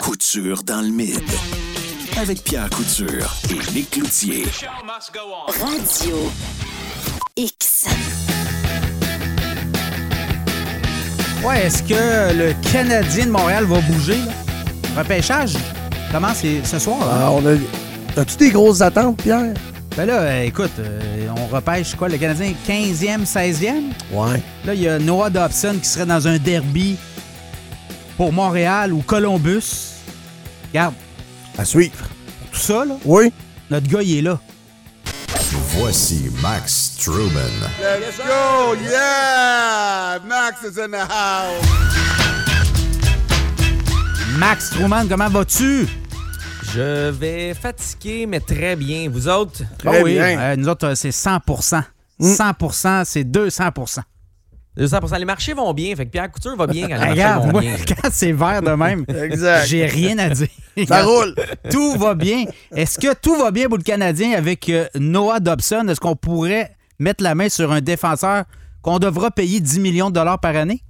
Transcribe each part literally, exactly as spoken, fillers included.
Couture dans le mid. Avec Pierre Couture et Nick Cloutier. Radio X. Ouais, est-ce que le Canadien de Montréal va bouger, là? Repêchage, comment c'est ce soir? Là? Ah, on a... As-tu des grosses attentes, Pierre? Ben là, euh, écoute, euh, on repêche quoi, le Canadien quinzième, seizième? Ouais. Là, il y a Noah Dobson qui serait dans un derby pour Montréal ou Columbus. Regarde. À suivre. Tout ça, là? Oui. Notre gars, il est là. Voici Max Truman. Let's go! Yeah! Max is in the house! Max Truman, comment vas-tu? Je vais fatiguer, mais très bien. Vous autres? Très oh oui, bien. euh, nous autres, c'est cent pour cent. cent pour cent, c'est deux cents pour cent. deux cents pour cent. Les marchés vont bien. Fait que Pierre Couture va bien quand les marchés Regarde, vont moi, bien. quand c'est vert de même, Exact. j'ai rien à dire. Ça roule. Tout va bien. Est-ce que tout va bien pour le Canadien avec euh, Noah Dobson? Est-ce qu'on pourrait mettre la main sur un défenseur qu'on devra payer dix millions de dollars par année?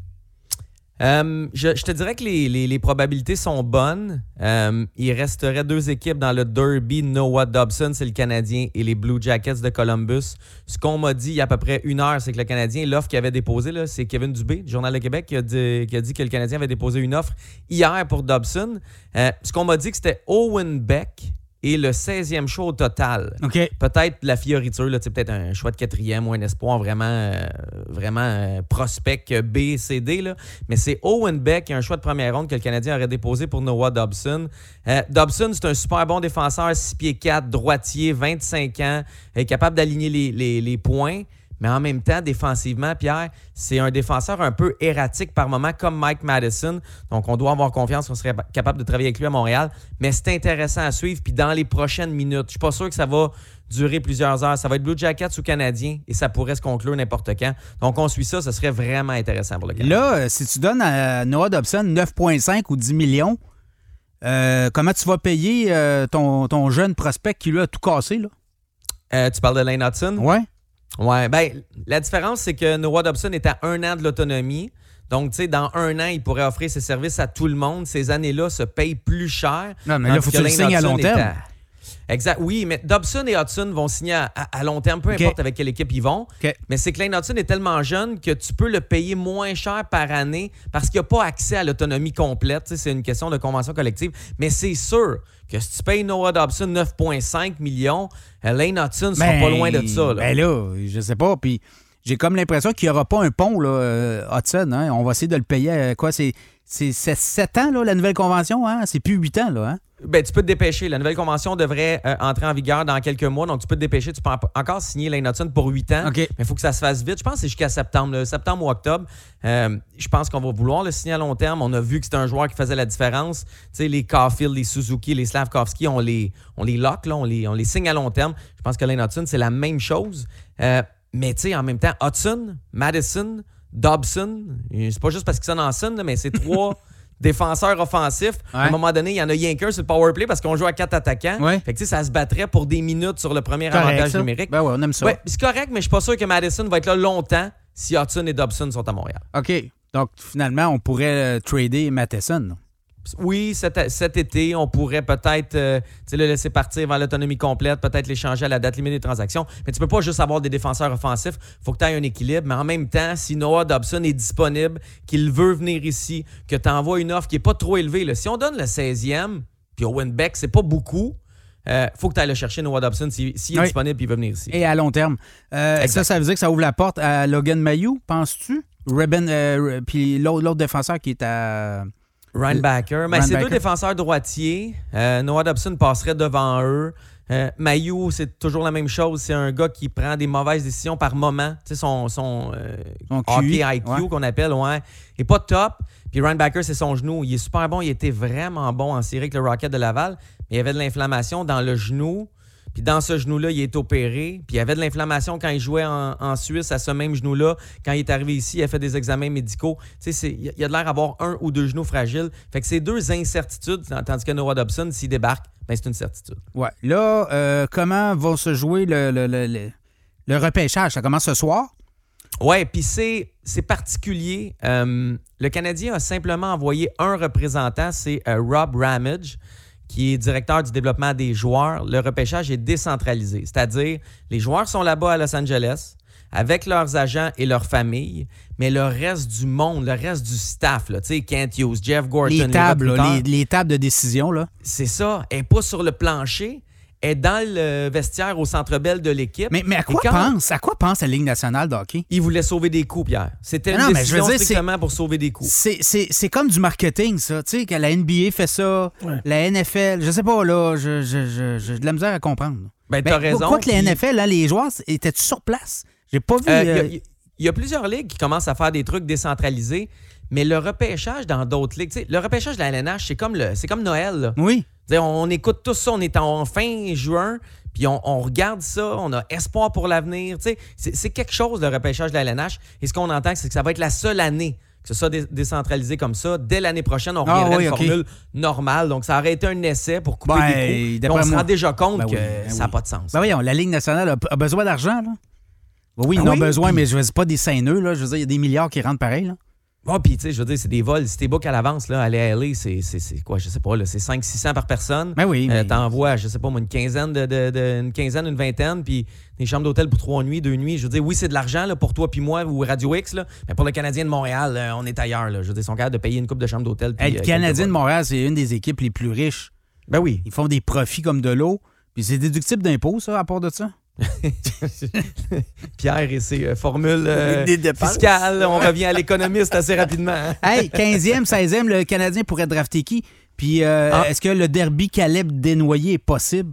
Euh, je, je te dirais que les, les, les probabilités sont bonnes. Euh, il resterait deux équipes dans le derby. Noah Dobson, c'est le Canadien, et les Blue Jackets de Columbus. Ce qu'on m'a dit il y a à peu près une heure, c'est que le Canadien, l'offre qu'il avait déposée, là, c'est Kevin Dubé, du Journal de Québec, qui a, dit, qui a dit que le Canadien avait déposé une offre hier pour Dobson. Euh, ce qu'on m'a dit que c'était Owen Beck et le seizième choix au total. OK. Peut-être la fioriture, là, peut-être un choix de quatrième ou un espoir vraiment, euh, vraiment euh, prospect B, C, D. Là. Mais c'est Owen Beck et un choix de première ronde que le Canadien aurait déposé pour Noah Dobson. Euh, Dobson, c'est un super bon défenseur, six pieds quatre, droitier, vingt-cinq ans, est capable d'aligner les, les, les points. Mais en même temps, défensivement, Pierre, c'est un défenseur un peu erratique par moment, comme Mike Madison. Donc, on doit avoir confiance qu'on serait capable de travailler avec lui à Montréal. Mais c'est intéressant à suivre. Puis dans les prochaines minutes, je suis pas sûr que ça va durer plusieurs heures. Ça va être Blue Jackets ou Canadiens et ça pourrait se conclure n'importe quand. Donc, on suit ça. Ce serait vraiment intéressant pour le Canadien. Là, euh, si tu donnes à Noah Dobson neuf virgule cinq ou dix millions, euh, comment tu vas payer euh, ton, ton jeune prospect qui lui a tout cassé, là? Euh, tu parles de Lane Hudson? Ouais. Ouais, ben la différence, c'est que Noah Dobson est à un an de l'autonomie. Donc, tu sais, dans un an, il pourrait offrir ses services à tout le monde. Ces années-là se payent plus cher. Non, mais là, il faut que tu le signes à long terme. À... Exact. Oui, mais Dobson et Hudson vont signer à, à, à long terme, peu okay. importe avec quelle équipe ils vont. Okay. Mais c'est que Lane Hudson est tellement jeune que tu peux le payer moins cher par année parce qu'il n'a pas accès à l'autonomie complète. Tu sais, c'est une question de convention collective. Mais c'est sûr que si tu payes Noah Dobson neuf virgule cinq millions, Lane Hudson ne sera ben, pas loin de ça. Là. Ben là, je sais pas. Puis j'ai comme l'impression qu'il n'y aura pas un pont, là, euh, Hudson. Hein? On va essayer de le payer à quoi? C'est, c'est, c'est sept ans, là, la nouvelle convention. Hein? C'est plus huit ans, là. Hein? Ben, tu peux te dépêcher. La nouvelle convention devrait euh, entrer en vigueur dans quelques mois. Donc, tu peux te dépêcher. Tu peux en- encore signer Lane Hudson pour huit ans. Okay. Mais il faut que ça se fasse vite. Je pense que c'est jusqu'à septembre. Là. Septembre ou octobre. Euh, je pense qu'on va vouloir le signer à long terme. On a vu que c'était un joueur qui faisait la différence. Tu sais, les Caulfield, les Suzuki, les Slavkovski, on les, on les lock, là, on, les, on les signe à long terme. Je pense que Lane Hudson, c'est la même chose. Euh, mais tu sais, en même temps, Hudson, Madison, Dobson, c'est pas juste parce qu'ils sont en son, là, mais c'est trois... défenseurs offensifs. Ouais. À un moment donné, il y en a rien qu'un sur le power play parce qu'on joue à quatre attaquants. Ouais. Fait que, ça se battrait pour des minutes sur le premier Correct, avantage ça. numérique. Ben ouais, on aime ça. Ouais, c'est correct, mais je suis pas sûr que Madison va être là longtemps si Hudson et Dobson sont à Montréal. OK. Donc, finalement, on pourrait euh, trader Matheson. Là. Oui, cet, cet été, on pourrait peut-être euh, le laisser partir vers l'autonomie complète, peut-être l'échanger à la date limite des transactions. Mais tu peux pas juste avoir des défenseurs offensifs. Il faut que tu aies un équilibre. Mais en même temps, si Noah Dobson est disponible, qu'il veut venir ici, que tu envoies une offre qui n'est pas trop élevée, là, si on donne le seizième, puis Owen Beck, c'est pas beaucoup, il euh, faut que tu ailles le chercher, Noah Dobson, s'il, s'il est oui. disponible et il veut venir ici. Et à long terme. Euh, ça, ça veut dire que ça ouvre la porte à Logan Mailloux, penses-tu? Reben, euh, puis l'autre, l'autre défenseur qui est à... Ryan Backer. Mais Ryan c'est Backer. deux défenseurs droitiers. Euh, Noah Dobson passerait devant eux. Euh, Mailloux, c'est toujours la même chose. C'est un gars qui prend des mauvaises décisions par moment. Tu sais, son, son, euh, Son Q I, hockey I Q ouais. qu'on appelle, ouais. Il n'est pas top. Puis Ryan Backer, c'est son genou. Il est super bon. Il était vraiment bon en série avec le Rocket de Laval. Mais il y avait de l'inflammation dans le genou. Puis dans ce genou-là, il est opéré. Puis il y avait de l'inflammation quand il jouait en, en Suisse à ce même genou-là. Quand il est arrivé ici, il a fait des examens médicaux. Tu sais, il y a de l'air d'avoir un ou deux genoux fragiles. Fait que c'est deux incertitudes. Tandis que Noah Dobson, s'il débarque, ben c'est une certitude. Ouais. Là, euh, comment va se jouer le, le, le, le, le repêchage? Ça commence ce soir. Oui, puis c'est, c'est particulier. Euh, le Canadien a simplement envoyé un représentant, c'est euh, Rob Ramage, qui est directeur du développement des joueurs. Le repêchage est décentralisé, c'est-à-dire les joueurs sont là-bas à Los Angeles avec leurs agents et leurs familles, mais le reste du monde, le reste du staff, là, tu sais, Kent Hughes, Jeff Gorton, les tables, les, là, les, les tables de décision, là. C'est ça, elle n'est pas sur le plancher, elle est dans le vestiaire au Centre Bell de l'équipe. Mais, mais à quoi quand, pense à quoi pense la Ligue nationale de hockey? Il voulait sauver des coups, Pierre. C'était non, une mais décision je veux dire, strictement c'est, pour sauver des coups. C'est, c'est, c'est comme du marketing, ça. Tu sais, que la N B A fait ça, ouais. La N F L, je sais pas, là, je, je, je, j'ai de la misère à comprendre. Ben, t'as mais, raison. Pourquoi que puis... les N F L, là, les joueurs, étaient-tu sur place? J'ai pas vu... Il euh, euh... y, y, y a plusieurs ligues qui commencent à faire des trucs décentralisés, mais le repêchage dans d'autres ligues, le repêchage de la L N H, c'est comme, le, c'est comme Noël. Là. Oui. On, on écoute tout ça, on est en fin juin, puis on, on regarde ça, on a espoir pour l'avenir. C'est, c'est quelque chose, le repêchage de la L N H, et ce qu'on entend, c'est que ça va être la seule année que ce soit dé- décentralisé comme ça. Dès l'année prochaine, on reviendrait ah, oui, à une okay. formule normale. Donc, ça aurait été un essai pour couper ben, des coups. On se rend déjà compte ben que oui, ben ça n'a oui. pas de sens. Ben voyons, la Ligue nationale a, a besoin d'argent, là. Oui, ils ah en oui, ont besoin, puis... mais je veux dire, pas des saineux, là. Je veux dire, il y a des milliards qui rentrent pareil, là. Oh, puis, tu sais, je veux dire, c'est des vols. Si t'es book à l'avance, là, aller à L A, c'est, c'est, c'est quoi, je sais pas, là, c'est cinq cents à six cents par personne. Ben oui. Mais... Euh, t'envoies, je sais pas, moi, une quinzaine, de, de, de, une quinzaine, une vingtaine, puis des chambres d'hôtel pour trois nuits, deux nuits. Je veux dire, oui, c'est de l'argent, là, pour toi puis moi ou Radio X, là, mais pour le Canadien de Montréal, là, on est ailleurs, là. Je veux dire, ils sont capables de payer une coupe de chambre d'hôtel. Hey, le euh, Canadien de Montréal, c'est une des équipes les plus riches. Ben oui. Ils font des profits comme de l'eau, puis c'est déductible d'impôts, ça, à part de ça. Pierre et ses euh, formules euh, fiscales. On revient à l'économiste assez rapidement. Hein? Hey, quinzième, seizième, le Canadien pourrait drafter qui? Puis euh, ah. est-ce que le derby Caleb-Desnoyers est possible?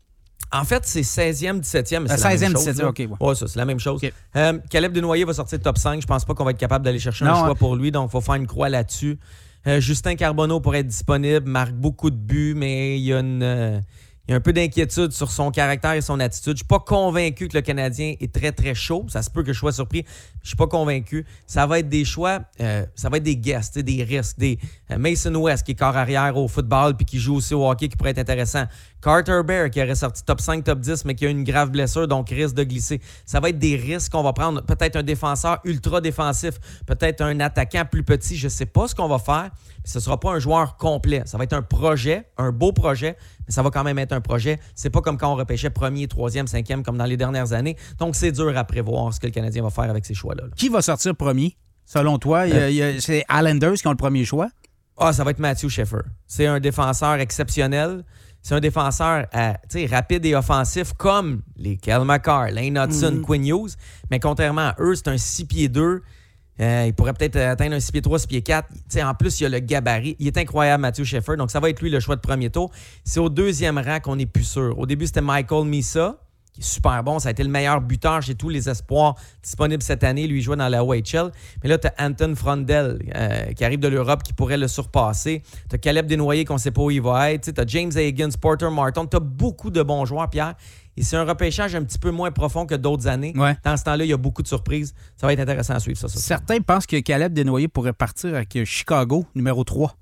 En fait, c'est seizième, dix-septième. C'est seizième, la même chose, dix-septième, OK. Ouais, ouais ça, c'est la même chose. Okay. Euh, Caleb Desnoyers va sortir top cinq. Je pense pas qu'on va être capable d'aller chercher non, un choix hein. pour lui, donc il faut faire une croix là-dessus. Euh, Justin Carbonneau pourrait être disponible, marque beaucoup de buts, mais il y a une... Euh, Il y a un peu d'inquiétude sur son caractère et son attitude. Je ne suis pas convaincu que le Canadien est très, très chaud. Ça se peut que je sois surpris. Je ne suis pas convaincu. Ça va être des choix, euh, ça va être des guests, des risques. Des euh, Mason West, qui est corps arrière au football puis qui joue aussi au hockey, qui pourrait être intéressant. Carter Bear, qui aurait sorti top cinq, top dix, mais qui a une grave blessure, donc risque de glisser. Ça va être des risques qu'on va prendre. Peut-être un défenseur ultra défensif, peut-être un attaquant plus petit. Je ne sais pas ce qu'on va faire. Ce ne sera pas un joueur complet. Ça va être un projet, un beau projet, mais ça va quand même être un projet. C'est pas comme quand on repêchait premier, troisième, cinquième, comme dans les dernières années. Donc, c'est dur à prévoir ce que le Canadien va faire avec ces choix-là. Qui va sortir premier, selon toi? Il y a, il y a, c'est Islanders qui ont le premier choix? Ah, ça va être Matthew Sheffer. C'est un défenseur exceptionnel. C'est un défenseur euh, rapide et offensif comme les Kel McCarr, Lane Hudson, mm-hmm. Quinn Hughes. Mais contrairement à eux, c'est un six pieds deux. Euh, il pourrait peut-être atteindre un six pieds trois, six pieds quatre. T'sais, en plus, il y a le gabarit. Il est incroyable, Matthew Sheffer. Donc, ça va être lui le choix de premier tour. C'est au deuxième rang qu'on n'est plus sûr. Au début, c'était Michael Misa, qui est super bon. Ça a été le meilleur buteur chez tous les espoirs disponibles cette année. Lui, il jouait dans la O H L. Mais là, tu as Anton Frondel, euh, qui arrive de l'Europe, qui pourrait le surpasser. Tu as Caleb Desnoyers, qu'on ne sait pas où il va être. Tu as James Higgins, Porter Martin. Tu as beaucoup de bons joueurs, Pierre. Et c'est un repêchage un petit peu moins profond que d'autres années. Ouais. Dans ce temps-là, il y a beaucoup de surprises. Ça va être intéressant à suivre ça. ça Certains ça. pensent que Caleb Desnoyers pourrait partir avec Chicago, numéro trois.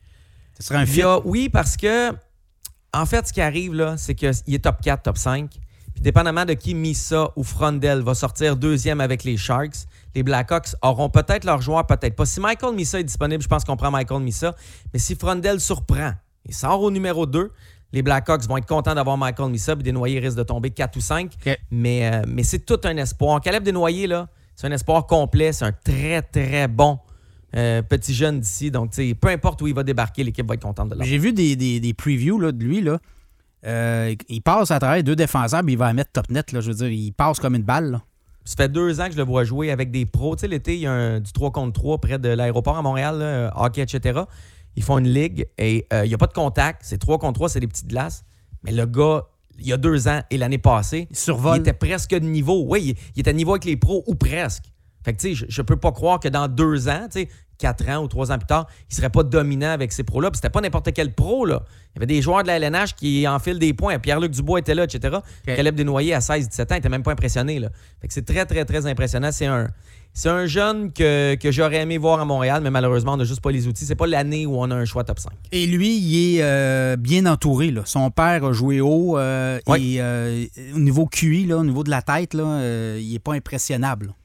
Ce serait un fit. Oui, parce que, en fait, ce qui arrive, là, c'est qu'il est top quatre, top cinq. Puis, dépendamment de qui Misa ou Frondel va sortir deuxième avec les Sharks, les Blackhawks auront peut-être leur joueur, peut-être pas. Si Michael Misa est disponible, je pense qu'on prend Michael Misa. Mais si Frondel surprend, il sort au numéro deux, les Blackhawks vont être contents d'avoir Michael Misa, puis Desnoyers risque de tomber quatre ou cinq. Okay. Mais, euh, mais c'est tout un espoir. Caleb Desnoyers, là, c'est un espoir complet. C'est un très, très bon euh, petit jeune d'ici. Donc, peu importe où il va débarquer, l'équipe va être contente de l'avoir. J'ai vu des, des, des previews là, de lui. Là. Euh, il passe à travers deux défenseurs, puis il va la mettre top net. Là, je veux dire, il passe comme une balle. Là. Ça fait deux ans que je le vois jouer avec des pros. Tu sais, l'été, il y a un, du trois contre trois près de l'aéroport à Montréal, là, hockey, et cetera. Ils font une ligue et il euh, n'y a pas de contact. C'est trois contre trois, c'est des petites glaces. Mais le gars, il y a deux ans et l'année passée, il survole. Il était presque de niveau. Oui, il, il était à niveau avec les pros ou presque. Fait que, tu sais, je ne peux pas croire que dans deux ans, tu sais, quatre ans ou trois ans plus tard, il ne serait pas dominant avec ces pros-là. Puis c'était pas n'importe quel pro, là. Il y avait des joueurs de la L N H qui enfilent des points. Pierre-Luc Dubois était là, et cetera. Okay. Caleb Desnoyers, à seize dix-sept ans, il n'était même pas impressionné, là. Fait que c'est très, très, très impressionnant. C'est un... C'est un jeune que, que j'aurais aimé voir à Montréal, mais malheureusement, on n'a juste pas les outils. C'est pas l'année où on a un choix top cinq. Et lui, il est euh, bien entouré. Là. Son père a joué haut. Euh, oui. Et euh, au niveau Q I, là, au niveau de la tête, là, euh, il n'est pas impressionnable.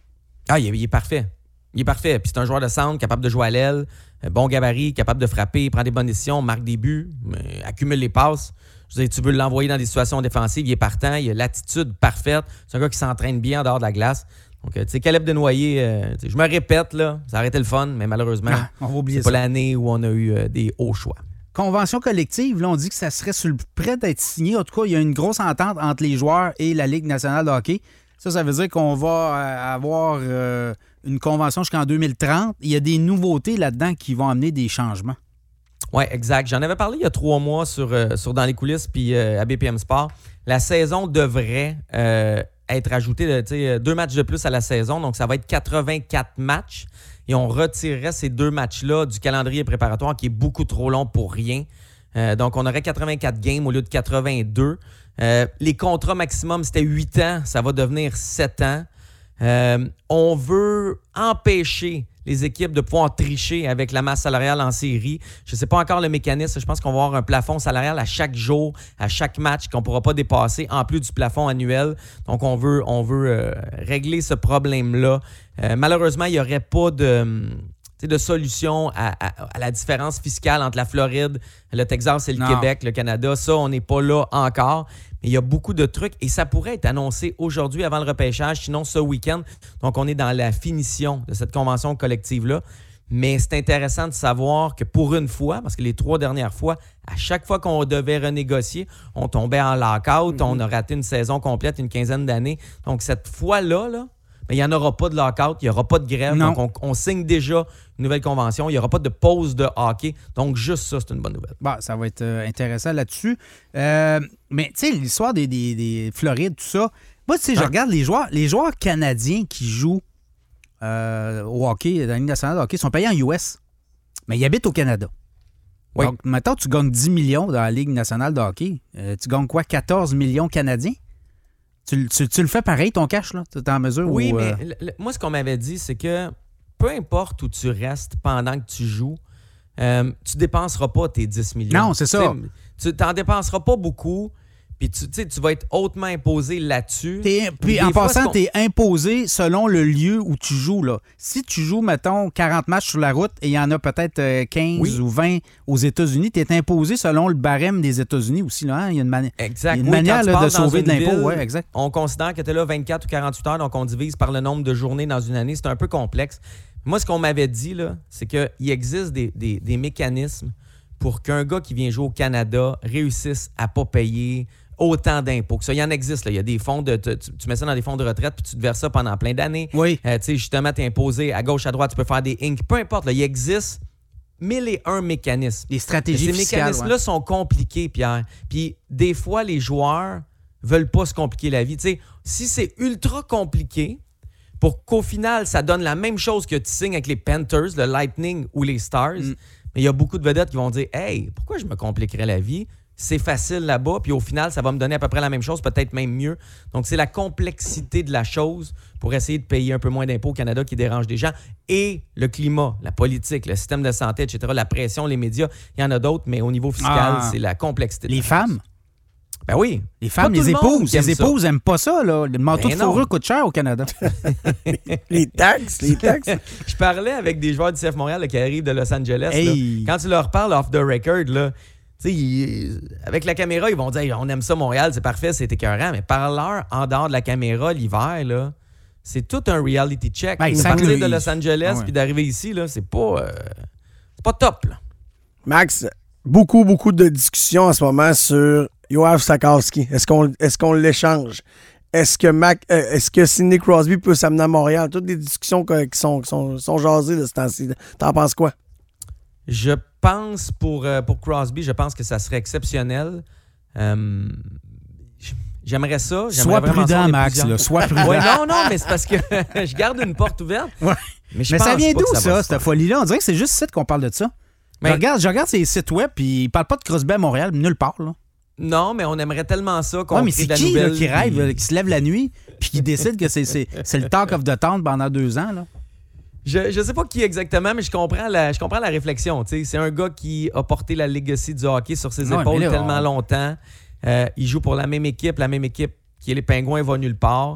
Ah, il est, il est parfait. Il est parfait. Puis c'est un joueur de centre, capable de jouer à l'aile, bon gabarit, capable de frapper, prend des bonnes décisions, marque des buts, accumule les passes. Je veux dire, tu veux l'envoyer dans des situations défensives, il est partant, il a l'attitude parfaite. C'est un gars qui s'entraîne bien en dehors de la glace. Donc, tu sais, Caleb Desnoyers, euh, je me répète, là, ça aurait été le fun, mais malheureusement, ah, on va oublier c'est pas ça. l'année où on a eu euh, des hauts choix. Convention collective, là, on dit que ça serait sur le prêt d'être signé. En tout cas, il y a une grosse entente entre les joueurs et la Ligue nationale de hockey. Ça, ça veut dire qu'on va avoir euh, une convention jusqu'en deux mille trente. Il y a des nouveautés là-dedans qui vont amener des changements. Oui, exact. J'en avais parlé il y a trois mois sur, euh, sur Dans les coulisses puis euh, à B P M Sport. La saison devrait euh, être ajoutée de deux matchs de plus à la saison. Donc, ça va être quatre-vingt-quatre matchs. Et on retirerait ces deux matchs-là du calendrier préparatoire qui est beaucoup trop long pour rien. Euh, donc, on aurait quatre-vingt-quatre games au lieu de quatre-vingt-deux. Euh, les contrats maximum, c'était huit ans. Ça va devenir sept ans. Euh, on veut empêcher les équipes de pouvoir tricher avec la masse salariale en série. Je ne sais pas encore le mécanisme. Je pense qu'on va avoir un plafond salarial à chaque jour, à chaque match qu'on ne pourra pas dépasser, en plus du plafond annuel. Donc, on veut, on veut euh, régler ce problème-là. Euh, malheureusement, il n'y aurait pas de, de solution à, à, à la différence fiscale entre la Floride, le Texas et le non. Québec, le Canada. Ça, on n'est pas là encore. Mais il y a beaucoup de trucs et ça pourrait être annoncé aujourd'hui avant le repêchage, sinon ce week-end. Donc, on est dans la finition de cette convention collective-là. Mais c'est intéressant de savoir que pour une fois, parce que les trois dernières fois, à chaque fois qu'on devait renégocier, on tombait en lock-out, mm-hmm. on a raté une saison complète, une quinzaine d'années. Donc, cette fois-là, là, il n'y en aura pas de lock-out, il n'y aura pas de grève. Non. Donc, on, on signe déjà une nouvelle convention. Il n'y aura pas de pause de hockey. Donc, juste ça, c'est une bonne nouvelle. Bon, ça va être euh, intéressant là-dessus. Euh, mais, tu sais, l'histoire des, des, des Florides, tout ça, moi, tu sais, je Ouais. regarde les joueurs, les joueurs canadiens qui jouent euh, au hockey, dans la Ligue nationale de hockey, sont payés en U S, mais ils habitent au Canada. Oui. Donc, maintenant, tu gagnes dix millions dans la Ligue nationale de hockey. Euh, tu gagnes quoi, quatorze millions canadiens? Tu, tu, tu le fais pareil, ton cash, là? Tu es en mesure? Oui, où, mais euh... le, le, moi, ce qu'on m'avait dit, c'est que peu importe où tu restes pendant que tu joues, euh, tu ne dépenseras pas tes dix millions. Non, c'est ça. Tu n'en dépenseras pas beaucoup, puis tu, tu vas être hautement imposé là-dessus. T'es, puis Des en fois, passant, qu'on... tu es imposé selon le lieu où tu joues. Là. Si tu joues, mettons, quarante matchs sur la route et il y en a peut-être quinze oui. ou vingt aux États-Unis, tu es imposé selon le barème des États-Unis aussi. Là, hein? Il y a une, mani- exact. il y a une oui, manière là, de sauver de l'impôt. Ville, ouais, exact. On considère que tu es là vingt-quatre ou quarante-huit heures, donc on divise par le nombre de journées dans une année. C'est un peu complexe. Moi, ce qu'on m'avait dit, là, c'est qu'il existe des, des, des mécanismes pour qu'un gars qui vient jouer au Canada réussisse à ne pas payer autant d'impôts que ça. Il y en existe. Là. Il y a des fonds de. Tu, tu mets ça dans des fonds de retraite puis tu te verses ça pendant plein d'années. Oui. Euh, tu sais, justement, tu es imposé à gauche, à droite, tu peux faire des inc. Peu importe. Là, il existe mille et un mécanismes. Des stratégies Ces fiscales. mécanismes-là ouais. sont compliqués, Pierre. Puis des fois, les joueurs veulent pas se compliquer la vie. Tu sais, si c'est ultra compliqué, pour qu'au final, ça donne la même chose que tu signes avec les Panthers, le Lightning ou les Stars, Mm. mais il y a beaucoup de vedettes qui vont dire « Hey, pourquoi je me compliquerais la vie? C'est facile là-bas, puis au final, ça va me donner à peu près la même chose, peut-être même mieux. » Donc, c'est la complexité de la chose pour essayer de payer un peu moins d'impôts au Canada qui dérange des gens. Et le climat, la politique, le système de santé, et cetera, la pression, les médias, il y en a d'autres, mais au niveau fiscal, Ah. c'est la complexité. de Les la femmes. chose. Ben oui. Les femmes, Pas tout les le monde épouses. qui aime Les ça. épouses n'aiment pas ça. Là. Le manteau Ben de fourrure non. coûte cher au Canada. Les taxes, les taxes. Je parlais avec des joueurs du C F Montréal là, qui arrivent de Los Angeles. Hey. Là. Quand tu leur parles off the record, là, tu sais, ils- avec la caméra, ils vont dire hey, on aime ça Montréal, c'est parfait, c'est écœurant. Mais parle-leur en dehors de la caméra l'hiver, là, c'est tout un reality check. Ben, ils Partir sentent de le- Los Angeles Ah ouais. puis d'arriver ici, là, c'est pas, euh, c'est pas top. Là. Max, beaucoup, beaucoup de discussions en ce moment sur Yoav Sakowski. Est-ce qu'on, est-ce qu'on l'échange? Est-ce que Mac, euh, est-ce que Sidney Crosby peut s'amener à Montréal? Toutes des discussions que- qui sont, qui sont, sont jasées de ce temps-ci. T'en penses quoi? Je pense pour, euh, pour Crosby, je pense que ça serait exceptionnel. Euh, J'aimerais ça. J'aimerais Sois vraiment ça, prudent, on est Max. plusieurs. Là. Sois prudent. Ouais, non, non, mais c'est parce que je garde une porte ouverte. Ouais. Mais, je Mais ça pense vient pas d'où, que ça, va se cette faire. folie-là? On dirait que c'est juste ici qu'on parle de ça. Mais- je, regarde, je regarde ces sites web, puis ils parlent pas de Crosby à Montréal, nulle part. Là. Non, mais on aimerait tellement ça qu'on Ouais, mais crée c'est de la qui là, nouvelle, qui rêve, puis- là, qui se lève la nuit, puis qui décide que c'est, c'est, c'est le talk of the town pendant deux ans? Là? Je, je sais pas qui exactement, mais je comprends la, je comprends la réflexion. tu sais. C'est un gars qui a porté la legacy du hockey sur ses Ouais, épaules mais là, tellement on- longtemps. Euh, il joue pour la même équipe. La même équipe qui est les Pingouins va nulle part.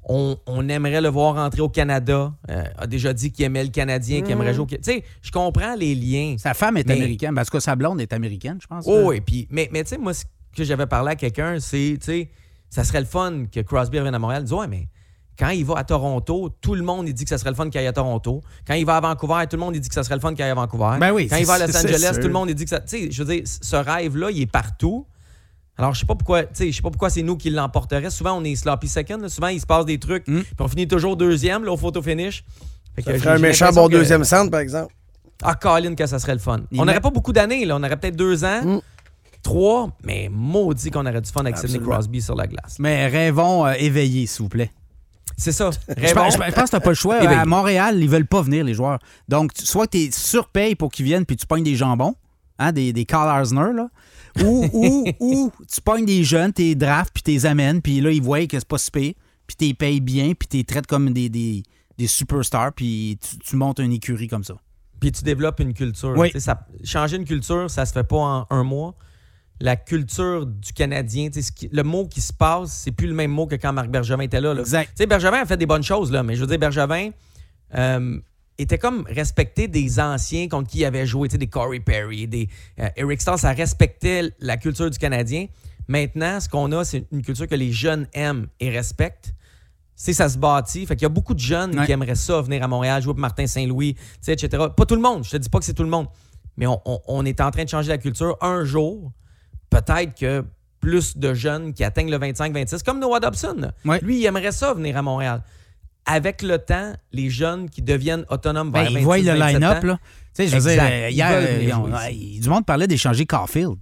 On, on aimerait le voir rentrer au Canada. Euh, a déjà dit qu'il aimait le Canadien, qu'il aimerait jouer au Canada. Tu sais, je comprends les liens. Sa femme est mais... américaine. Parce que sa blonde est américaine, je pense. Oh, oui. Puis, mais mais tu sais, moi, ce que j'avais parlé à quelqu'un, c'est, tu sais, ça serait le fun que Crosby revienne à Montréal. Il dit, ouais, mais quand il va à Toronto, tout le monde il dit que ça serait le fun qu'il aille à Toronto. Quand il va à Vancouver, tout le monde il dit que ça serait le fun qu'il aille à Vancouver. Ben oui, quand il va à Los c'est, Angeles, c'est tout le monde il dit que ça. Tu sais, je veux dire, ce rêve-là, il est partout. Alors, je sais pas pourquoi, tu sais, je sais pas pourquoi c'est nous qui l'emporterions. Souvent, on est sloppy second. Là. Souvent, il se passe des trucs. Mm. Puis on finit toujours deuxième là, au photo finish. Fait que ça ferait un méchant bon que... deuxième centre, par exemple. Ah, Colin, que ça serait le fun. Il on n'aurait met... pas beaucoup d'années. Là. On aurait peut-être deux ans. Mm. Trois, mais maudit qu'on aurait du fun avec Sidney Crosby sur la glace. Mais rêvons euh, éveillés, s'il vous plaît. C'est ça. Je pense, je pense que tu n'as pas le choix. À Montréal, ils veulent pas venir, les joueurs. Donc, soit tu es surpayé pour qu'ils viennent puis tu pognes des jambons, hein, des, des Carl Arzner, là, ou, ou, ou tu pognes des jeunes, tu les drafts puis tu les amènes, puis là, ils voient que c'est pas super, puis tu les payes bien, puis tu les traites comme des, des, des superstars, puis tu, tu montes une écurie comme ça. Puis tu développes une culture. Oui. Ça, changer une culture, ça se fait pas en un mois. La culture du Canadien, ce qui, le mot qui se passe, c'est plus le même mot que quand Marc Bergevin était là. là. Exact. T'sais, Bergevin a fait des bonnes choses, là, mais je veux dire, Bergevin euh, était comme respecté des anciens contre qui il avait joué, des Corey Perry, des euh, Eric Stahl, ça respectait la culture du Canadien. Maintenant, ce qu'on a, c'est une culture que les jeunes aiment et respectent. C'est ça se bâtit. Fait qu'il y a beaucoup de jeunes ouais. qui aimeraient ça, venir à Montréal, jouer pour Martin Saint-Louis, et cetera. Pas tout le monde, je te dis pas que c'est tout le monde, mais on, on, on est en train de changer la culture. Un jour, peut-être que plus de jeunes qui atteignent le vingt-cinq vingt-six, comme Noah Dobson. Ouais. Lui, il aimerait ça venir à Montréal. Avec le temps, les jeunes qui deviennent autonomes vers ben, vingt-six, ils voient le vingt-sept line-up. Là. Tu sais, je veux dire, euh, hier, ils on, euh, du monde parlait d'échanger Caulfield.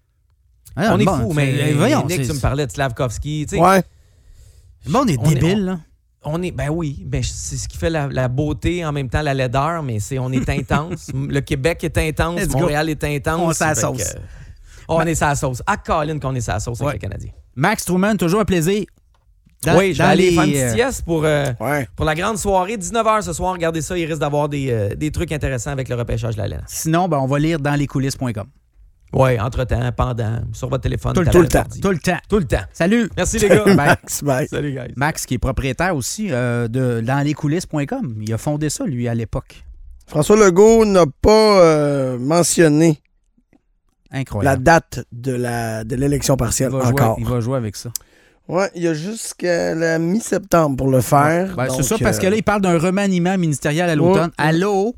Ah, on est bon, fous, mais voyons, Nick, c'est... tu me parlais de Slavkovski. Ouais. Le monde est débile, on, là. On est, ben oui, ben c'est ce qui fait la, la beauté, en même temps la laideur, mais c'est, on est intense. Le Québec est intense, Let's Montréal go. est intense. On est sa sauce. Que, on Ma- est sa sauce. À Colin qu'on est sa sauce ouais. avec les Canadiens. Max Truman, toujours un plaisir. Dans, oui, je vais aller les... faire une petite sieste pour, euh, ouais. pour la grande soirée. dix-neuf heures ce soir, regardez ça, il risque d'avoir des, euh, des trucs intéressants avec le repêchage de la L N H. Sinon, ben, on va lire dans les coulisses point com. Oui, entre-temps, pendant, sur votre téléphone. Tout le, tout le temps. Tout le temps. Tout le temps. Salut. Merci les gars. Max, bye. Salut, guys. Max, qui est propriétaire aussi euh, de dans les coulisses point com. Il a fondé ça, lui, à l'époque. François Legault n'a pas euh, mentionné Incroyable. la date de, la, de l'élection partielle il va encore. Jouer, il va jouer avec ça. Oui, il y a jusqu'à la mi-septembre pour le faire. Ouais. Ben, donc, c'est ça, parce que là, il parle d'un remaniement ministériel à l'automne. Ouais. Allô?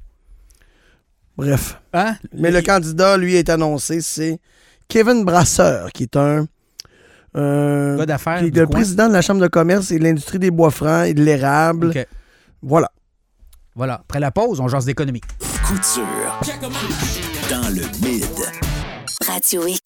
Bref. Hein? Mais le candidat, lui, est annoncé, c'est Kevin Brasseur, qui est un... Euh, gars d'affaires. Qui est le coin. Président de la Chambre de commerce et de l'industrie des bois francs et de l'érable. Okay. Voilà. Voilà. Après la pause, on jase d'économie. Couture. Dans le mid. Radio X.